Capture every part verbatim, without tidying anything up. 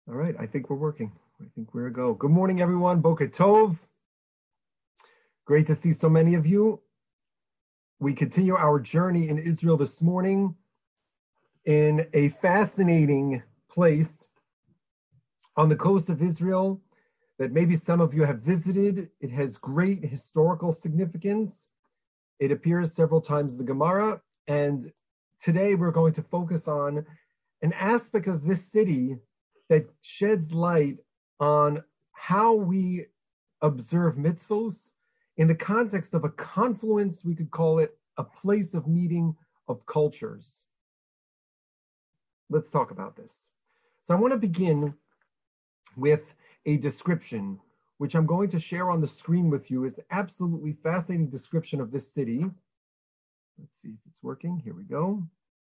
All right, I think we're working. I think we're a go. Good morning, everyone. Boker Tov. Great to see so many of you. We continue our journey in Israel this morning in a fascinating place on the coast of Israel that maybe some of you have visited. It has great historical significance. It appears several times in the Gemara, and today we're going to focus on an aspect of this city that sheds light on how we observe mitzvos in the context of a confluence, we could call it a place of meeting of cultures. Let's talk about this. So I want to begin with a description, which I'm going to share on the screen with you. Is absolutely fascinating description of this city. Let's see if it's working. Here we go.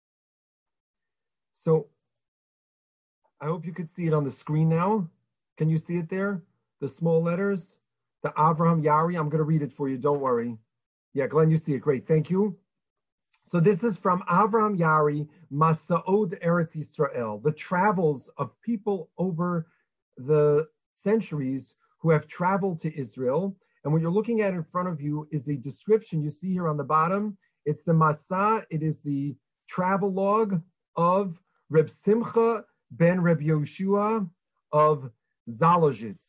So I hope you could see it on the screen now. Can you see it there? The small letters, the Avraham Yari. I'm going to read it for you. Don't worry. Yeah, Glenn, you see it. Great. Thank you. So this is from Avraham Yari, Masaod Eretz Yisrael, the travels of people over the centuries who have traveled to Israel. And what you're looking at in front of you is a description you see here on the bottom. It's the Masa. It is the travel log of Reb Simcha ben Reb Yoshua of Zalozhitz.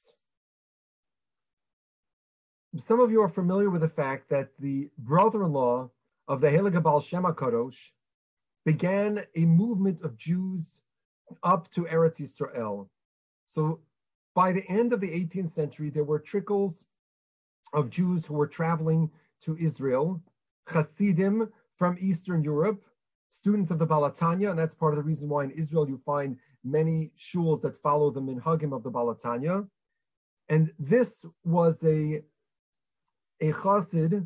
Some of you are familiar with the fact that the brother-in-law of the Heilige Baal Shem HaKadosh began a movement of Jews up to Eretz Yisrael. So by the end of the eighteenth century, there were trickles of Jews who were traveling to Israel, Hasidim from Eastern Europe, students of the Baal HaTanya, and that's part of the reason why in Israel you find many shuls that follow the minhagim of the Baal HaTanya. And this was a, a chassid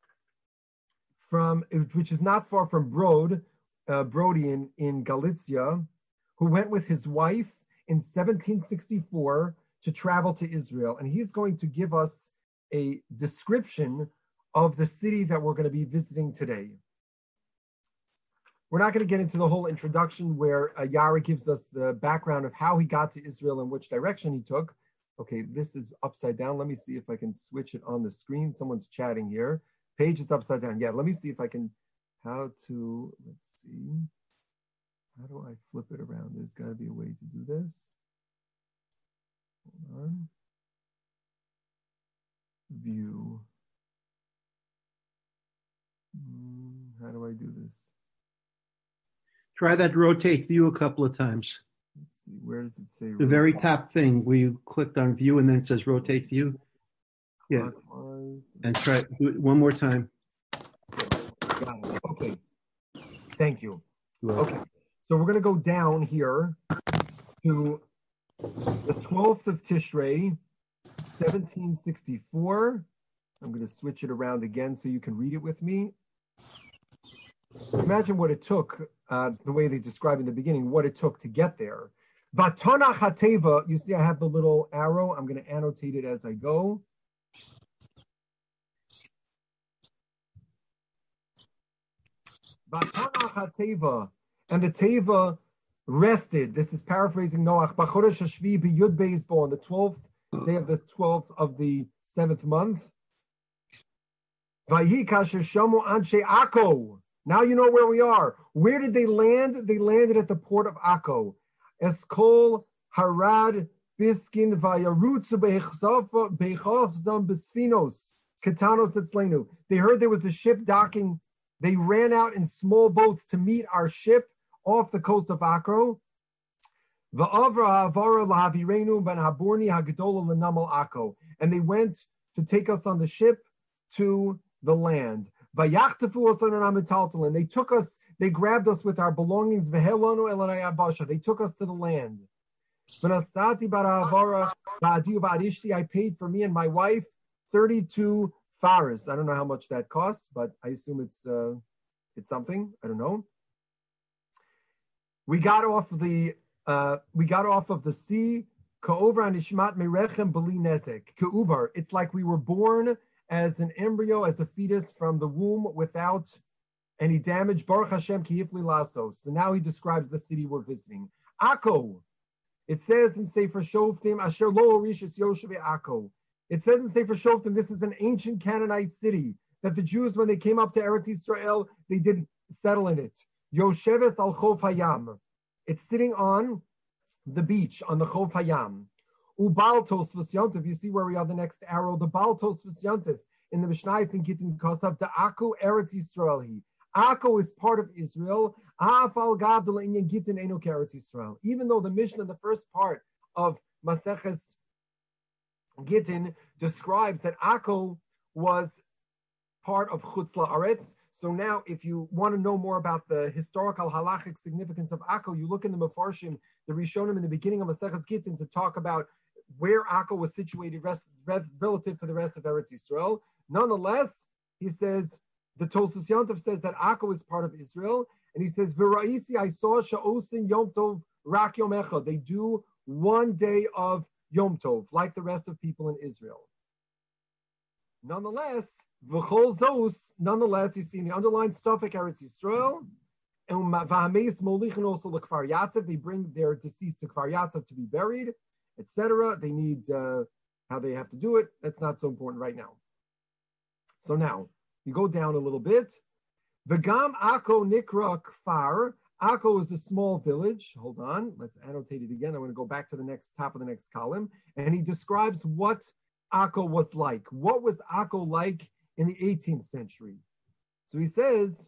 from, which is not far from Brod, uh, Brody in, in Galicia, who went with his wife in seventeen sixty-four to travel to Israel. And he's going to give us a description of the city that we're going to be visiting today. We're not going to get into the whole introduction where uh, Yara gives us the background of how he got to Israel and which direction he took. Okay, this is upside down. Let me see if I can switch it on the screen. Someone's chatting here. Page is upside down. Yeah, let me see if I can, how to, let's see. How do I flip it around? There's got to be a way to do this. Hold on. View. Hmm, how do I do this? Try that rotate view a couple of times. Let's see, where does it say? The very top thing where you clicked on view and then it says rotate view. Yeah. And try do it one more time. Got it. Okay. Thank you. Okay. So we're going to go down here to the twelfth of Tishrei, seventeen sixty-four. I'm going to switch it around again so you can read it with me. Imagine what it took, uh, the way they describe in the beginning, what it took to get there. Vatanach HaTeva, you see I have the little arrow. I'm going to annotate it as I go. Vatanach HaTeva, and the Teva rested. This is paraphrasing Noach. B'chodesh Hashvi b'Yud Beis Bo, on the twelfth day of the twelfth of the seventh month. Vayi kasher shamu anshe Akko. Now you know where we are. Where did they land? They landed at the port of Akko. Eskol harad biskin vayarutzu beichofzam besfinos ketanos etzlenu. They heard there was a ship docking. They ran out in small boats to meet our ship off the coast of Akko. Va'avra havara lahavirenu ben haborni hagdola lenamal Akko. And they went to take us on the ship to the land. And they took us, they grabbed us with our belongings. They took us to the land. I paid for me and my wife thirty-two faras. I don't know how much that costs, but I assume it's uh, it's something. I don't know. We got off the uh, we got off of the sea. It's like we were born as an embryo, as a fetus from the womb without any damage. Baruch Hashem ki hifli lasos. So now he describes the city we're visiting. Akko, It says in Sefer Shoftim, Asher lo orishis Yoshev Akko. It says in Sefer Shoftim, this is an ancient Canaanite city, that the Jews, when they came up to Eretz Yisrael, they didn't settle in it. Yosheves al Chof Hayam. It's sitting on the beach, on the Chof Hayam. Ubaltos v'syantiv. You see where we are, the next arrow. The Baltos v'syantiv in the Mishnah in Gittin Kosav. The Akko Eretz Yisrael. Akko is part of Israel. Afal Gavdala Inyan Gittin Eno Eretz Yisrael. Even though the Mishnah, the first part of Maseches Gittin, describes that Akko was part of Chutz La'aretz. So now, if you want to know more about the historical halachic significance of Akko, you look in the Mefarshim, the Rishonim in the beginning of Maseches Gittin, to talk about where Akko was situated rest, rest, relative to the rest of Eretz Yisrael. Nonetheless, he says, the Tosfos Yontif says that Akko is part of Israel, and he says, V'ra'isi, I saw sha'osin Yom Tov rak Yom Echad. They do one day of Yom Tov, like the rest of people in Israel. Nonetheless, V'chol zos, nonetheless, you see in the underlined Suffolk Eretz Yisrael, and V'hameis molichin also l'Kfar Yatzav, they bring their deceased to Kfar Yatzav to be buried, et cetera. They need, uh, how they have to do it, that's not so important right now. So now, you go down a little bit. V'gam Akko nikra Kfar. Akko is a small village. Hold on, let's annotate it again. I want to go back to the next top of the next column. And he describes what Akko was like. What was Akko like in the eighteenth century? So he says,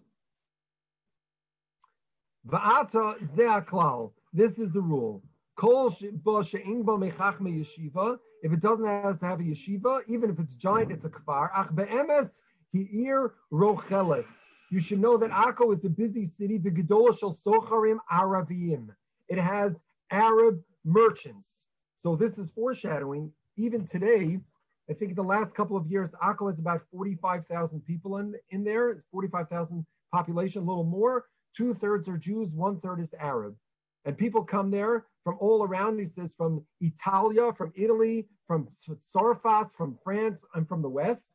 Va'ata ze'aklal. This is the rule. Kol ba she'ingba mechachme yeshiva. If it doesn't have to have a yeshiva, even if it's giant, it's a kfar. Ach be'emes hi'ir rocheles. You should know that Akko is a busy city. V'gedola shel socharim aravim. It has Arab merchants. So this is foreshadowing. Even today, I think in the last couple of years, Akko has about forty-five thousand people in, in there, forty-five thousand population, a little more. Two-thirds are Jews, one-third is Arab. And people come there from all around. He says from Italia, from Italy, from Tsarfas, from France, and from the West.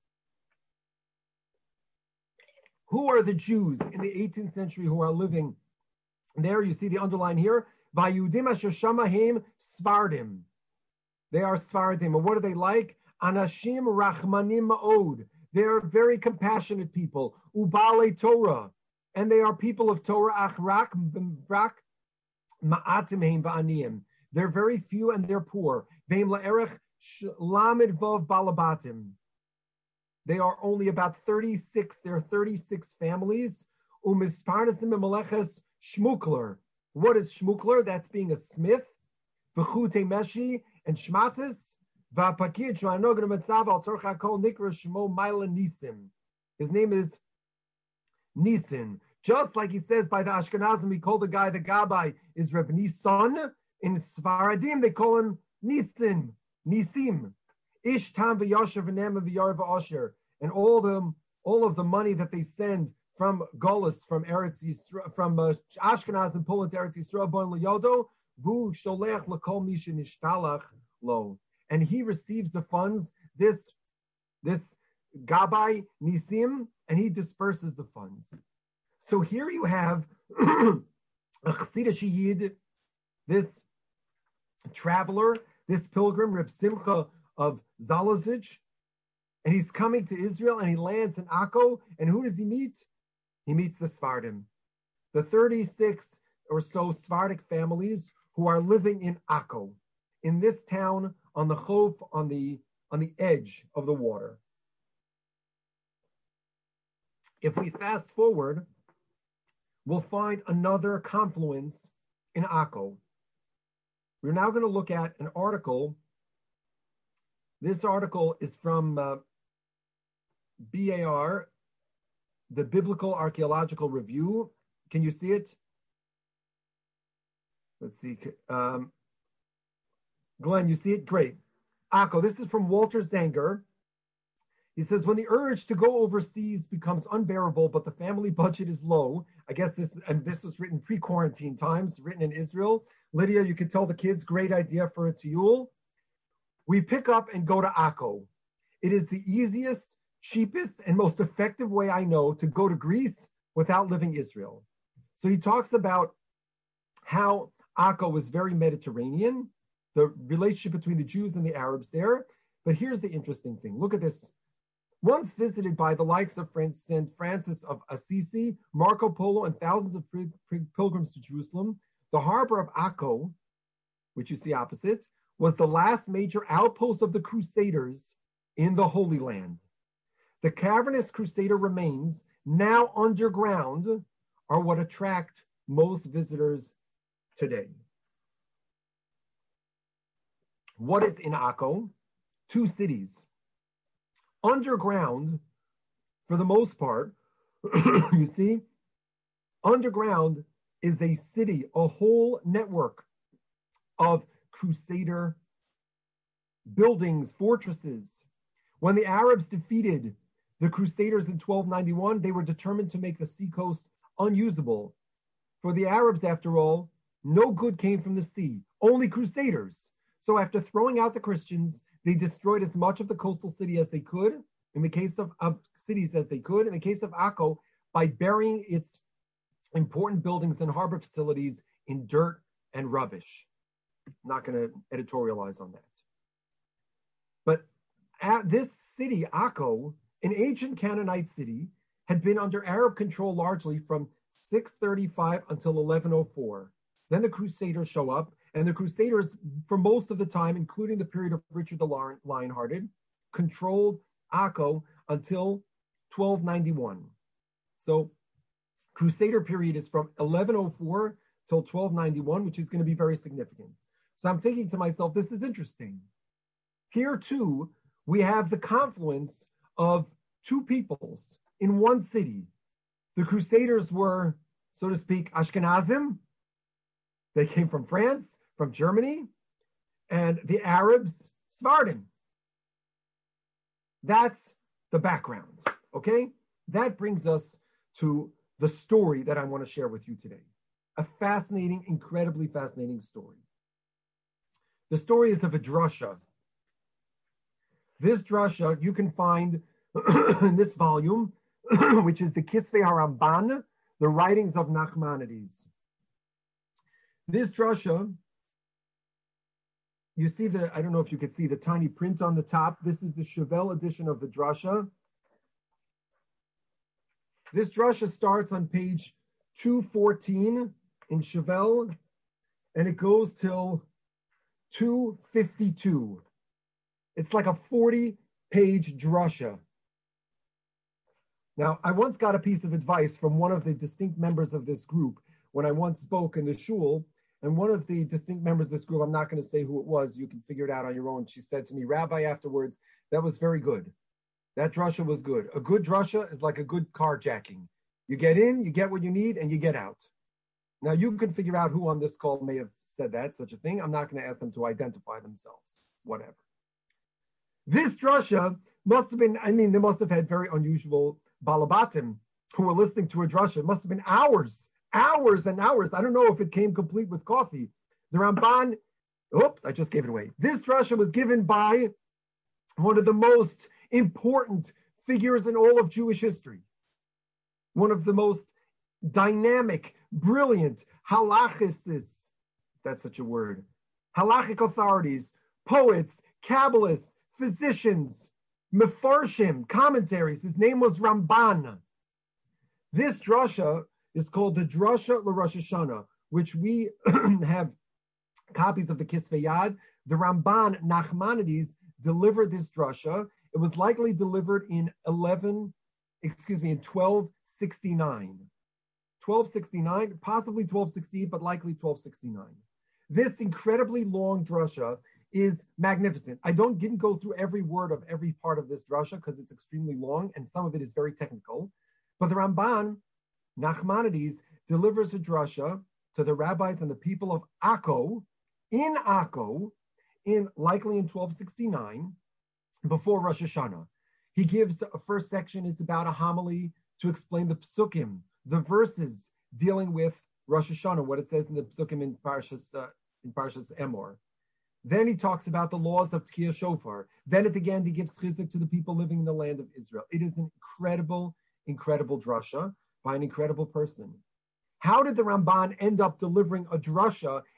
Who are the Jews in the eighteenth century who are living there? You see the underline here. Vayudim asher shamahem Svardim. They are Svardim. And what are they like? Anashim rachmanim ma'od. They are very compassionate people. Ubale Torah. And they are people of Torah. Achrak rak ma'atim heim va'aniyim. They're very few and they're poor. Veim la'erech lamed vav balabatim. They are only about thirty-six. There are thirty-six families. Umisparnasim meleches shmukler. What is shmukler? That's being a smith. V'chute meshi and shmatis. V'apakid sh'anogan metzav al tzorcha kol nikra shmo Maila Nisim. His name is Nisin. Just like he says by the Ashkenazim, we call the guy the Gabbai is Reb Nisan. In Sfaradim, they call him Nisin, Nisim. Ish tam v'yasher v'nem v'yar v'asher. And all the all of the money that they send from Golis, from Eretz Yisrael, from uh, Ashkenaz and pull into Eretz Yisrael, bon liyodo, vu sholech l'kol mi shenishtalach lo. And he receives the funds, this, this Gabbai Nisim, and he disperses the funds. So here you have a Chassidish Yid, this traveler, this pilgrim, Reb Simcha of Zalozich, and he's coming to Israel and he lands in Akko, and who does he meet? He meets the Sfardim, the thirty-six or so Sephardic families who are living in Akko, in this town on the Chof, on the on the edge of the water. If we fast forward, we'll find another confluence in Akko. We're now going to look at an article. This article is from uh, B A R, the Biblical Archaeological Review. Can you see it? Let's see. Um, Glenn, you see it? Great. Akko, this is from Walter Zanger. He says, when the urge to go overseas becomes unbearable, but the family budget is low, I guess this, and this was written pre-quarantine times, written in Israel. Lydia, you can tell the kids, great idea for a tiyul. We pick up and go to Akko. It is the easiest, cheapest, and most effective way I know to go to Greece without living Israel. So he talks about how Akko was very Mediterranean, the relationship between the Jews and the Arabs there. But here's the interesting thing. Look at this. Once visited by the likes of Saint Francis of Assisi, Marco Polo, and thousands of pilgrims to Jerusalem, the harbor of Akko, which you see opposite, was the last major outpost of the Crusaders in the Holy Land. The cavernous Crusader remains, now underground, are what attract most visitors today. What is in Akko? Two cities. Underground, for the most part, you see, underground is a city, a whole network of Crusader buildings, fortresses. When the Arabs defeated the Crusaders in twelve ninety-one, they were determined to make the seacoast unusable. For the Arabs, after all, no good came from the sea, only Crusaders. So after throwing out the Christians, they destroyed as much of the coastal city as they could, in the case of, of cities as they could, in the case of Akko, by burying its important buildings and harbor facilities in dirt and rubbish. I'm not going to editorialize on that. But at this city, Akko, an ancient Canaanite city, had been under Arab control largely from six thirty-five until eleven oh four. Then the Crusaders show up, and the Crusaders, for most of the time, including the period of Richard the Lionhearted, controlled Akko until twelve ninety-one. So Crusader period is from eleven oh four till twelve ninety-one, which is going to be very significant. So I'm thinking to myself, this is interesting. Here, too, we have the confluence of two peoples in one city. The Crusaders were, so to speak, Ashkenazim. They came from France, from Germany, and the Arabs, Sephardim. That's the background, okay? That brings us to the story that I want to share with you today. A fascinating, incredibly fascinating story. The story is of a drasha. This drasha you can find in this volume, which is the Kisvei HaRamban, the writings of Nachmanides. This drasha, you see the, I don't know if you could see the tiny print on the top. This is the Chevelle edition of the drasha. This drasha starts on page two fourteen in Chevelle, and it goes till two fifty-two. It's like a forty-page drasha. Now, I once got a piece of advice from one of the distinct members of this group when I once spoke in the shul, and one of the distinct members of this group, I'm not going to say who it was, you can figure it out on your own. She said to me, Rabbi, afterwards, that was very good. That drasha was good. A good drasha is like a good carjacking. You get in, you get what you need, and you get out. Now, you can figure out who on this call may have said that, such a thing. I'm not going to ask them to identify themselves, whatever. This drasha must have been, I mean, they must have had very unusual balabatim who were listening to a drasha. It must have been hours, hours and hours. I don't know if it came complete with coffee. The Ramban, oops, I just gave it away. This drasha was given by one of the most important figures in all of Jewish history. One of the most dynamic, brilliant halachicists, that's such a word, halachic authorities, poets, Kabbalists, physicians, mefarshim, commentaries. His name was Ramban. This drasha is called the Drasha LaRosh Hashanah, which we have copies of the Kisvei Yad. The Ramban Nachmanides delivered this drasha. It was likely delivered in eleven, excuse me, in twelve sixty-nine. twelve sixty-nine, possibly twelve sixty, but likely twelve sixty-nine. This incredibly long drasha is magnificent. I don't didn't go through every word of every part of this drasha because it's extremely long and some of it is very technical. But the Ramban, Nachmanides, delivers a drasha to the rabbis and the people of Akko, in Akko, in likely in twelve sixty-nine, before Rosh Hashanah. He gives a first section is about a homily to explain the psukim, the verses dealing with Rosh Hashanah, what it says in the psukim in Parshas uh, in Parshas Emor. Then he talks about the laws of Tkiyah Shofar. Then at the end, he gives chizuk to the people living in the land of Israel. It is an incredible, incredible drasha by an incredible person. How did the Ramban end up delivering a drasha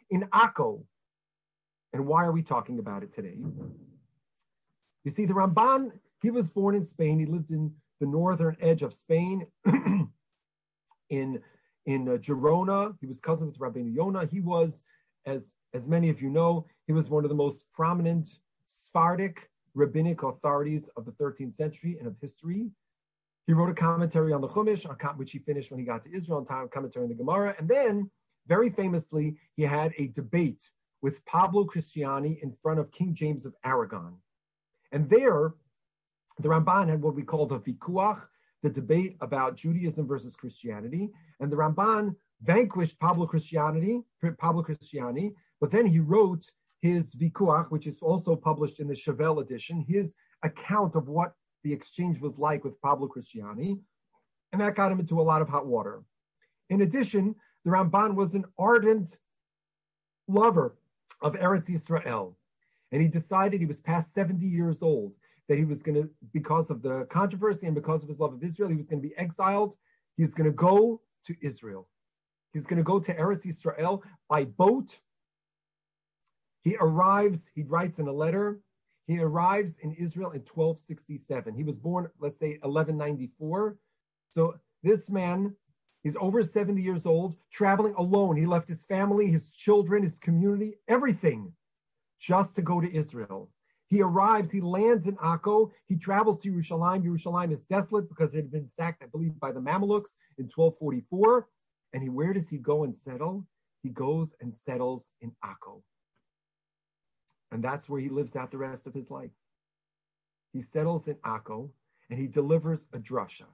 in Akko. And why are we talking about it today? You see, the Ramban, he was born in Spain. He lived in the northern edge of Spain, in, in uh, Girona. He was cousin with Rabbeinu Yonah. He was, as, as many of you know, he was one of the most prominent Sephardic rabbinic authorities of the thirteenth century and of history. He wrote a commentary on the Chumash, which he finished when he got to Israel, and time commentary on the Gemara. And then, very famously, he had a debate with Pablo Cristiani in front of King James of Aragon. And there, the Ramban had what we call the Vikuach, the debate about Judaism versus Christianity. And the Ramban vanquished Pablo Cristiani, Pablo Cristiani, but then he wrote his Vikuach, which is also published in the Chevelle edition, his account of what the exchange was like with Pablo Cristiani. And that got him into a lot of hot water. In addition, the Ramban was an ardent lover of Eretz Yisrael. And he decided, he was past seventy years old, that he was going to, because of the controversy and because of his love of Israel, he was going to be exiled. He was going to go to Israel. He's going to go to Eretz Yisrael by boat. He arrives, he writes in a letter, he arrives in Israel in twelve sixty-seven. He was born, let's say, eleven ninety-four. So this man, he's over seventy years old, traveling alone. He left his family, his children, his community, everything, just to go to Israel. He arrives, he lands in Akko, he travels to Yerushalayim. Yerushalayim is desolate because it had been sacked, I believe, by the Mamelukes in twelve forty-four. And he, where does he go and settle? He goes and settles in Akko. And that's where he lives out the rest of his life. He settles in Akko and he delivers a drasha.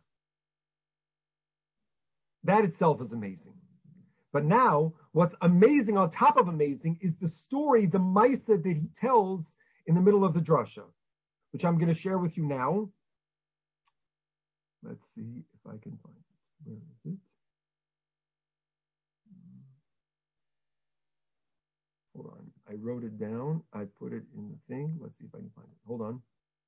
That itself is amazing. But now, what's amazing on top of amazing is the story, the Maisa that he tells in the middle of the drasha, which I'm going to share with you now. Let's see if I can find it. Where is it? Hold on. I wrote it down. I put it in the thing. Let's see if I can find it. Hold on.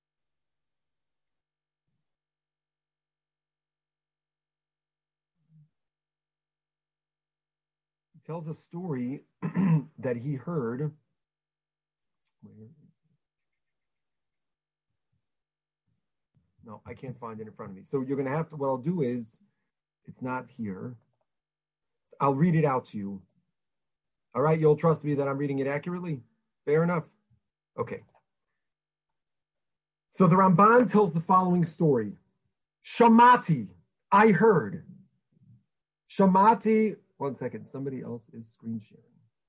He tells a story that he heard. Where is it? No, I can't find it in front of me. So you're going to have to, what I'll do is, it's not here. So I'll read it out to you. All right, you'll trust me that I'm reading it accurately? Fair enough. Okay. So the Ramban tells the following story. Shamati, I heard. Shamati, one second, somebody else is screen sharing.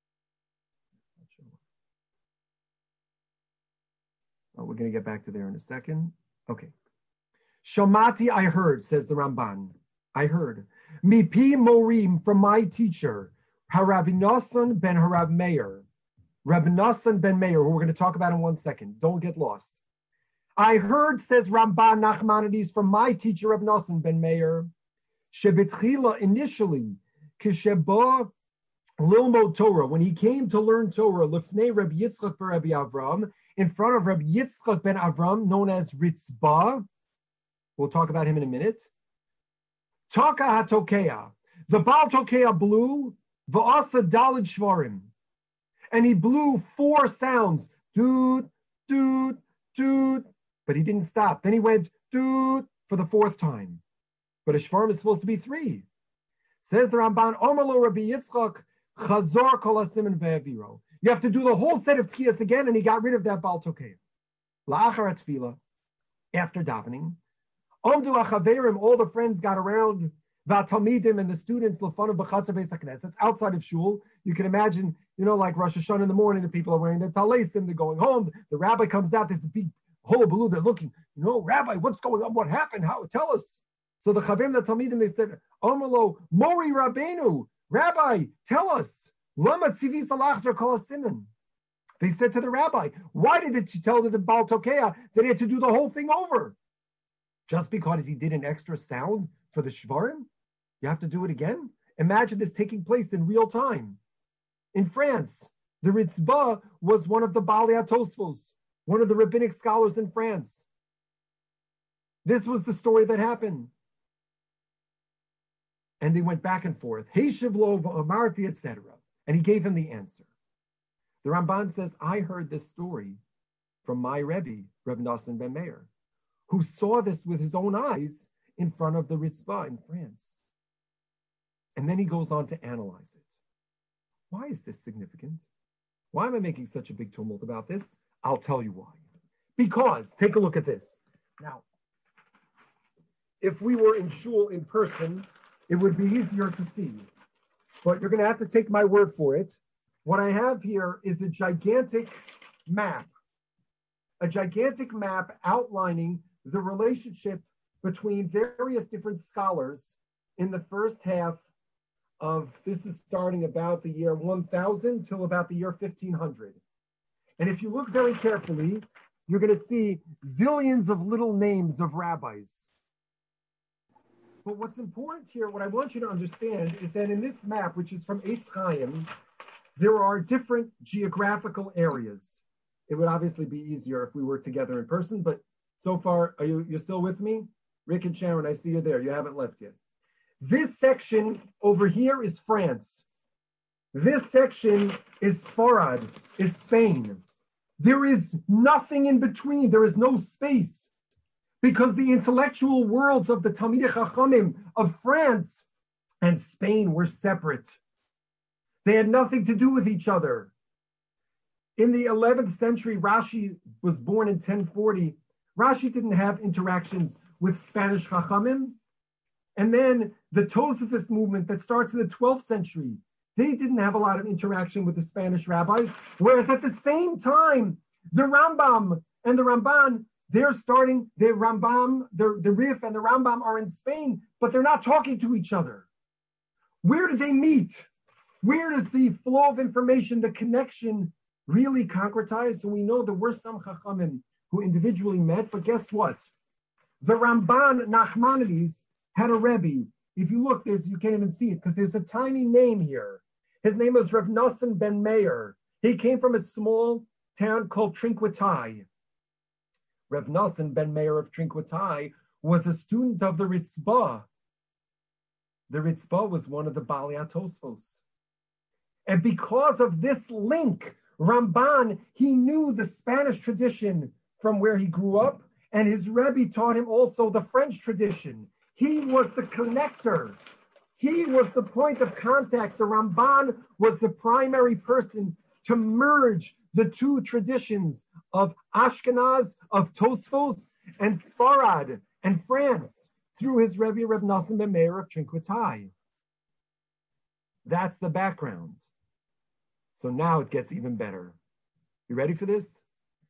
Oh, we're going to get back to there in a second. Okay. Shamati, I heard, says the Ramban. I heard. Mipi Morim, from my teacher, Harav Nosson ben Harav Meir. Rabbi Nosson ben Meir, who we're going to talk about in one second. Don't get lost. I heard, says Ramban Nachmanides, from my teacher, Rabbi Nosson ben Meir, Shebetchila, initially, Kisheba Lilmo Torah, when he came to learn Torah, Lefnei Rabbi Yitzchak ben Rabbi Avram, in front of Rabbi Yitzchak ben Avram, known as Ritzba. We'll talk about him in a minute. Taka HaTokea. The Baal Tokea blew, V'asa Daled Shvarim. And he blew four sounds. Doot, doot, doot. But he didn't stop. Then he went doot for the fourth time. But a Shvarim is supposed to be three. Says the Ramban, Omerlo Rabbi Yitzchak, Chazor Kol HaSimen Ve'aviro. You have to do the whole set of Tchiyas again, and he got rid of that Baal Tokea. La'achar Tefillah, after davening, Omdu Achaverim, all the friends got around, V'atalmidim, and the students, Lefanav B'chatzar Beis HaKnesset, outside of shul. You can imagine, you know, like Rosh Hashanah in the morning, the people are wearing their talesim, they're going home. The rabbi comes out, there's a big hullabaloo, they're looking, you know, Rabbi, what's going on? What happened? How? Tell us. So the Chaverim, the Talmidim, they said, Omelo, Mori Rabbeinu, Rabbi, tell us. Lama Tzivi Salachzer Kol HaSimen. They said to the rabbi, why did you tell the Baal Tokea that he had to do the whole thing over? Just because he did an extra sound for the Shvarim? You have to do it again? Imagine this taking place in real time. In France, the Ritzvah was one of the Baalei HaTosfos, one of the rabbinic scholars in France. This was the story that happened. And they went back and forth. Heishiv lo v'amarti, et cetera. And he gave him the answer. The Ramban says, I heard this story from my Rebbe, Reb Nosson ben Meir, who saw this with his own eyes in front of the Ritzvah in France. And then he goes on to analyze it. Why is this significant? Why am I making such a big tumult about this? I'll tell you why. Because, take a look at this. Now, if we were in shul in person, it would be easier to see. But you're going to have to take my word for it. What I have here is a gigantic map. A gigantic map outlining the relationship between various different scholars in the first half of, this is starting about the year one thousand till about the year fifteen hundred. And if you look very carefully, you're going to see zillions of little names of rabbis. But what's important here, what I want you to understand, is that in this map, which is from Eitz Chaim, there are different geographical areas. It would obviously be easier if we were together in person, but so far, are you you're still with me? Rick and Sharon, I see you there. You haven't left yet. This section over here is France. This section is Sfarad, is Spain. There is nothing in between. There is no space, because the intellectual worlds of the Talmidei Chachamim of France and Spain were separate. They had nothing to do with each other. In the eleventh century, Rashi was born in ten forty. Rashi didn't have interactions with Spanish Chachamim. And then the Tosafist movement that starts in the twelfth century, they didn't have a lot of interaction with the Spanish rabbis. Whereas at the same time, the Rambam and the Ramban, they're starting, the Rambam, the, the Rif and the Rambam are in Spain, but they're not talking to each other. Where do they meet? Where does the flow of information, the connection, really concretize? So we know there were some Chachamim who individually met, but guess what? The Ramban Nachmanides had a Rebbe. If you look, there's you can't even see it because there's a tiny name here. His name was Rav Nosson ben Meir. He came from a small town called Trinquetai. Rav Nosson ben Meir of Trinquetai was a student of the Ritzvah. The Ritzvah was one of the Balei Tosfos. And because of this link, Ramban, he knew the Spanish tradition from where he grew up, and his Rebbe taught him also the French tradition. He was the connector. He was the point of contact. The Ramban was the primary person to merge the two traditions of Ashkenaz, of Tosfos, and Sfarad, and France, through his Rebbe, Reb Nosson ben Meir of Trinquetai. That's the background. So now it gets even better. You ready for this?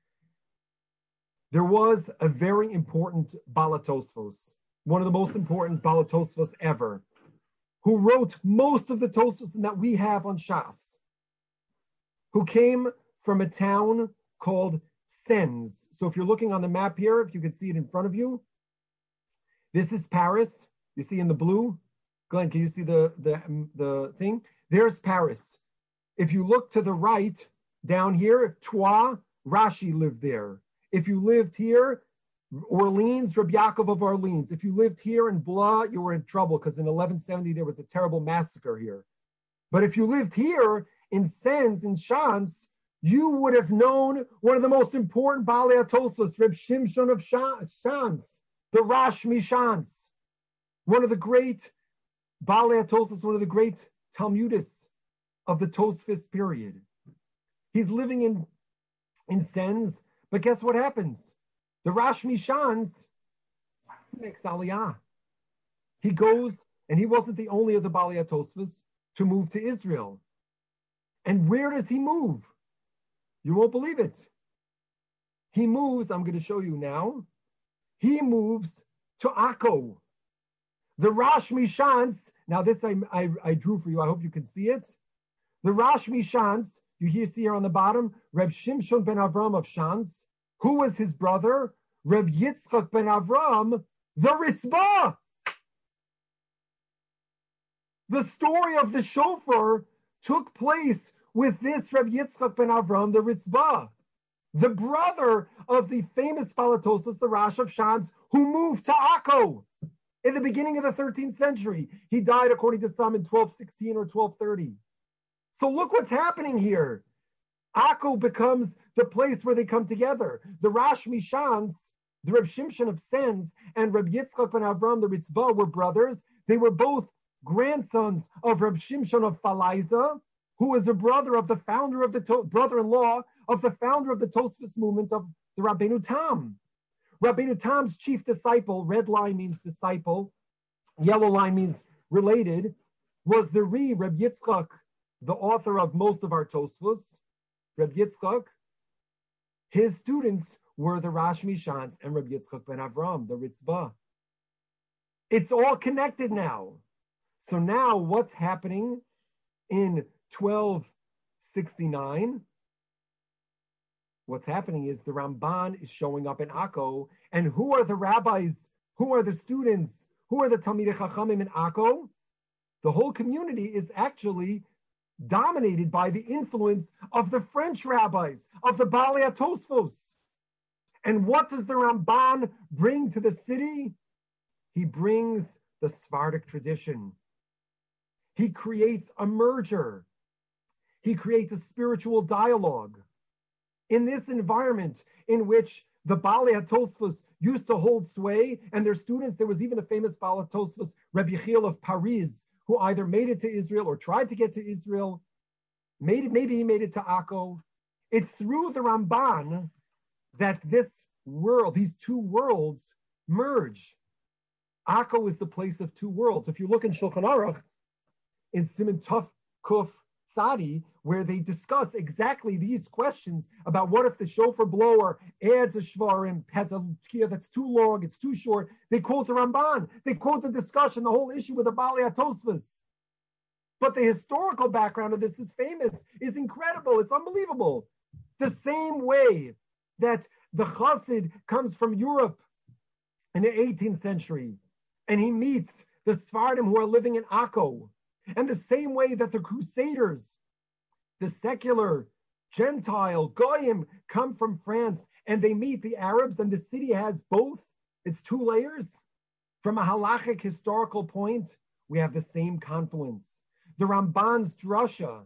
There was a very important Balei Tosfos, one of the most important Balei Tosfos ever, who wrote most of the Tosfos that we have on Shas, who came from a town called Sens. So if you're looking on the map here, if you can see it in front of you, this is Paris. You see in the blue? Glenn, can you see the, the, the thing? There's Paris. If you look to the right, down here, Troyes, Rashi lived there. If you lived here, Orleans, Rabbi Yaakov of Orleans. If you lived here in Blois, you were in trouble because in eleven seventy there was a terrible massacre here. But if you lived here in Sens, in Shans, you would have known one of the most important Balei Tosfos, Reb Shimshon of Shans, the Rosh Mishans, one of the great Balei Tosfos, one of the great Talmudists of the Tosfos period. He's living in, in Sens, but guess what happens? The Rosh Mishans makes Aliyah. He goes, and he wasn't the only of the Balei Tosfos to move to Israel. And where does he move? You won't believe it. He moves, I'm going to show you now. He moves to Akko. The Rosh Mishans, now this I, I, I drew for you, I hope you can see it. The Rosh Mishans, you hear, see here on the bottom, Reb Shimshon ben Avram of Shans. Who was his brother? Reb Yitzchak ben Avram, the Ritzvah. The story of the shofar took place with this Reb Yitzchak ben Avram, the Ritzvah, the brother of the famous Balei Tosfos, the Rosh of Shans, who moved to Akko in the beginning of the thirteenth century. He died, according to some, in twelve sixteen or twelve thirty. So look what's happening here. Akko becomes the place where they come together. The Rosh Mishans, the Reb Shimshon of Sens, and Reb Yitzchak ben Avram, the Ritzvah, were brothers. They were both grandsons of Reb Shimshon of Falaiza, who was the brother of the founder of the, to- brother-in-law of the founder of the Tosfos movement of the Rabbeinu Tam. Rabbeinu Tam's chief disciple, red line means disciple, yellow line means related, was the Ri, Reb Yitzchak, the author of most of our Tosfos, Reb Yitzchak. His students were the Rosh Mishans and Reb Yitzchak ben Avram, the Ritzvah. It's all connected now. So now what's happening in twelve sixty-nine? What's happening is the Ramban is showing up in Akko. And who are the rabbis? Who are the students? Who are the Talmidei Chachamim in Akko? The whole community is actually dominated by the influence of the French rabbis, of the Baalei HaTosfos. And what does the Ramban bring to the city? He brings the Sephardic tradition. He creates a merger. He creates a spiritual dialogue. In this environment in which the Baalei HaTosfos used to hold sway, and their students, there was even a famous Baalei HaTosfos, Rabbi Yechiel of Paris, who either made it to Israel or tried to get to Israel. Made it, maybe he made it to Akko. It's through the Ramban that this world, these two worlds, merge. Akko is the place of two worlds. If you look in Shulchan Aruch, in Siman Tuf Kuf Sadi, where they discuss exactly these questions about what if the shofar blower adds a shvarim, has a tkiya that's too long, it's too short. They quote the Ramban. They quote the discussion, the whole issue with the Baalei HaTosfos. But the historical background of this is famous, is incredible, it's unbelievable. The same way that the Chassid comes from Europe in the eighteenth century, and he meets the Sephardim who are living in Akko, and the same way that the Crusaders, the secular, Gentile, Goyim, come from France, and they meet the Arabs, and the city has both. It's two layers. From a halachic historical point, we have the same confluence. The Ramban's drasha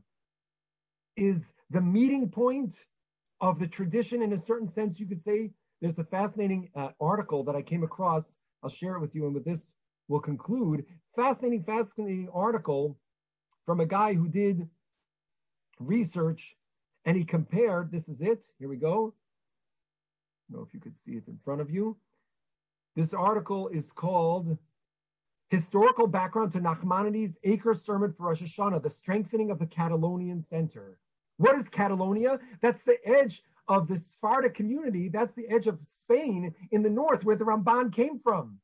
is the meeting point of the tradition. In a certain sense, you could say. There's a fascinating uh, article that I came across. I'll share it with you, and with this, we'll conclude. Fascinating, fascinating article from a guy who did research, and he compared, this is it, here we go. I don't know if you could see it in front of you. This article is called Historical Background to Nachmanides' Acre Sermon for Rosh Hashanah, the Strengthening of the Catalonian Center. What is Catalonia? That's the edge of the Sephardic community. That's the edge of Spain in the north, where the Ramban came from.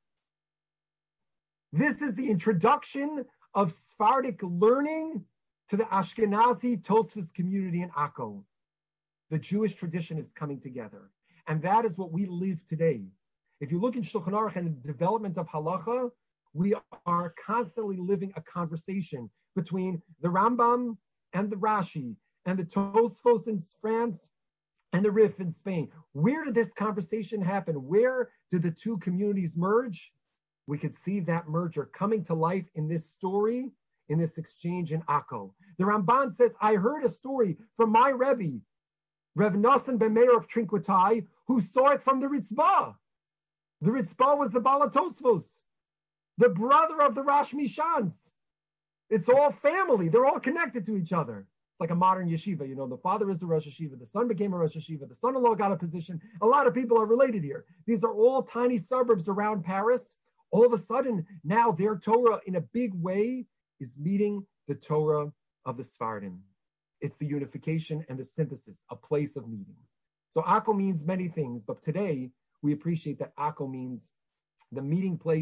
This is the introduction of Sephardic learning to the Ashkenazi Tosfos community in Akko. The Jewish tradition is coming together. And that is what we live today. If you look in Shulchan Aruch and the development of halacha, we are constantly living a conversation between the Rambam and the Rashi and the Tosfos in France and the Rif in Spain. Where did this conversation happen? Where did the two communities merge? We could see that merger coming to life in this story, in this exchange in Akko. The Ramban says, I heard a story from my Rebbe, Rev Nosson ben Meir of Trinquetai, who saw it from the Ritzvah. The Ritzvah was the Baalei HaTosfos, the brother of the Rosh Mishans. It's all family. They're all connected to each other. It's like a modern yeshiva. You know, the father is the Rosh Yeshiva, the son became a Rosh Yeshiva, the son-in-law got a position. A lot of people are related here. These are all tiny suburbs around Paris. All of a sudden, now their Torah in a big way is meeting the Torah of the Sephardim. It's the unification and the synthesis, a place of meeting. So Akko means many things, but today we appreciate that Akko means the meeting place